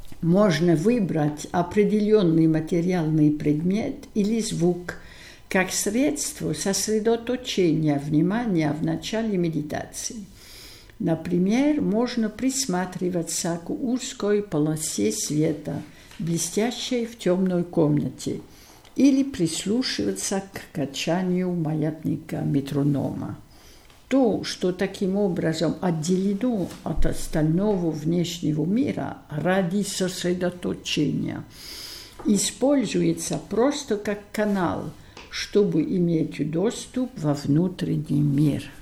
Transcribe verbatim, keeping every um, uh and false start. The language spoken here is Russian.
Можно выбрать определенный материальный предмет или звук как средство сосредоточения внимания в начале медитации. Например, можно присматриваться к узкой полосе света, блестящей в темной комнате, или прислушиваться к качанию маятника метронома. То, что таким образом отделено от остального внешнего мира ради сосредоточения, используется просто как канал, чтобы иметь доступ во внутренний мир.